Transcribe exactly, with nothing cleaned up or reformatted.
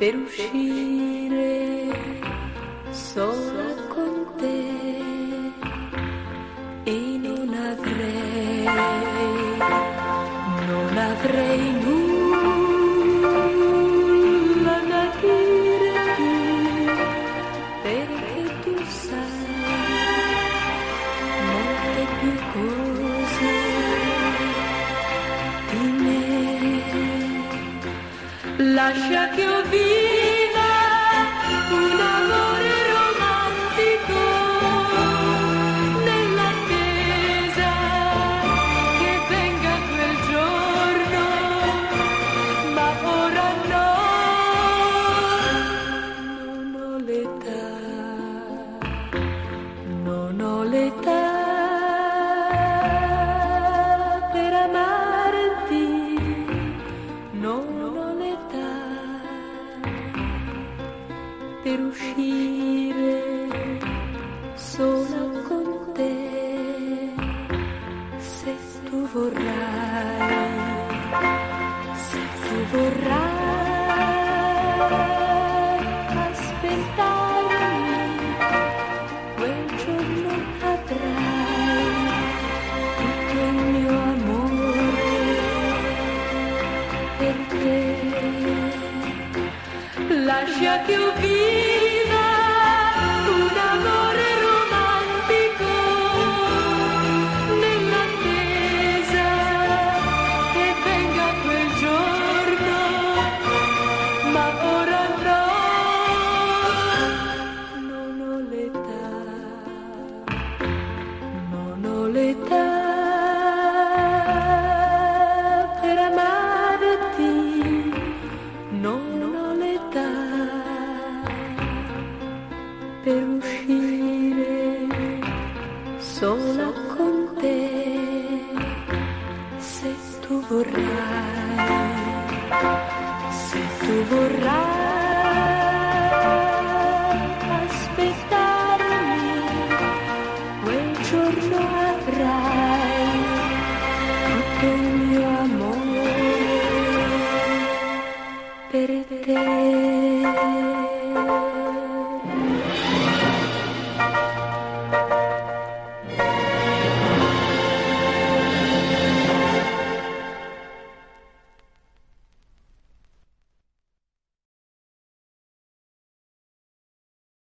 per uscire sola con te, e non avrei, non avrei nulla da dirti, perché tu sai molte più cose di me. Lascia che io viva un amore romantico nell'attesa che venga quel giorno, ma ora no, non ho l'età, non ho l'età per amarti, non ho l'età per uscire sola con te, se tu vorrai, se tu vorrai aspettarmi, quel giorno avrai tutto il mio amore per te. Lascia che io viva un amore romantico nell'attesa che venga quel giorno, ma ora no, non ho l'età, non ho l'età per amarti, non ho l'età per uscire sola con te, se tu vorrai, se tu vorrai aspettarmi, quel giorno avrai tutto il mio amore per te.